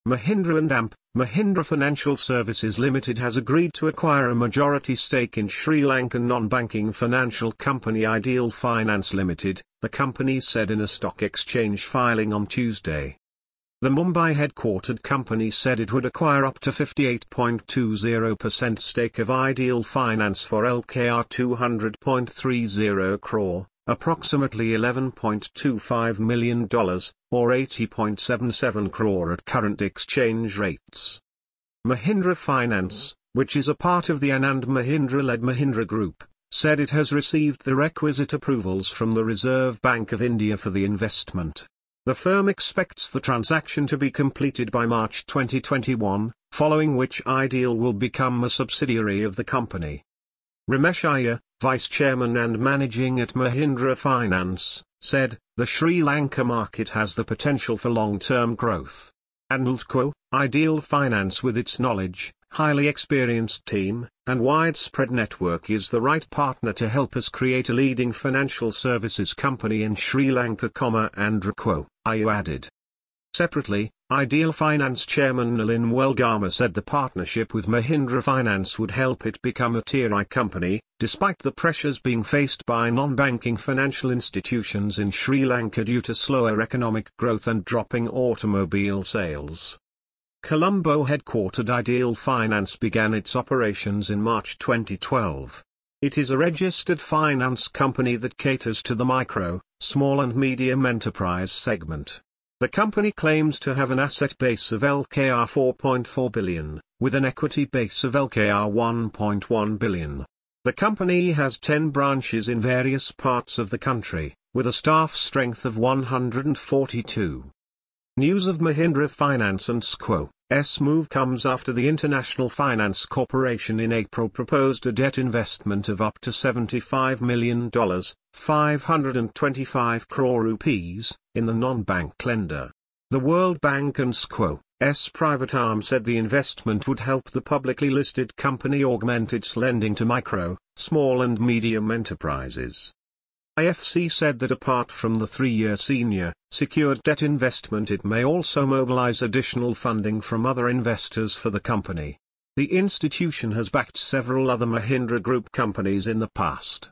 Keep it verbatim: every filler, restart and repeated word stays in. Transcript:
Mahindra and A M P, Mahindra Financial Services Limited has agreed to acquire a majority stake in Sri Lankan non-banking financial company Ideal Finance Limited, the company said in a stock exchange filing on Tuesday. The Mumbai-headquartered company said it would acquire up to fifty-eight point two zero percent stake of Ideal Finance for L K R two hundred point three zero crore, approximately eleven point two five million dollars, or eighty point seven seven crore at current exchange rates. Mahindra Finance, which is a part of the Anand Mahindra-led Mahindra Group, said it has received the requisite approvals from the Reserve Bank of India for the investment. The firm expects the transaction to be completed by March twenty twenty-one, following which Ideal will become a subsidiary of the company. Ramesh Iyer, Vice Chairman and Managing at Mahindra Finance, said, "The Sri Lanka market has the potential for long-term growth. And quote, Ideal Finance with its knowledge, highly experienced team, and widespread network is the right partner to help us create a leading financial services company in Sri Lanka, and quote," Iyer added. Separately, Ideal Finance Chairman Nalin Welgama said the partnership with Mahindra Finance would help it become a Tier I company, despite the pressures being faced by non-banking financial institutions in Sri Lanka due to slower economic growth and dropping automobile sales. Colombo-headquartered Ideal Finance began its operations in March twenty twelve. It is a registered finance company that caters to the micro, small and medium enterprise segment. The company claims to have an asset base of L K R four point four billion, with an equity base of L K R one point one billion. The company has ten branches in various parts of the country, with a staff strength of one hundred forty-two. News of Mahindra Finance and S C O's move comes after the International Finance Corporation in April proposed a debt investment of up to seventy-five million dollars, five hundred twenty-five crore rupees, in the non-bank lender. The World Bank and S C O's private arm said the investment would help the publicly listed company augment its lending to micro, small and medium enterprises. I F C said that apart from the three-year senior, secured debt investment, it may also mobilize additional funding from other investors for the company. The institution has backed several other Mahindra Group companies in the past.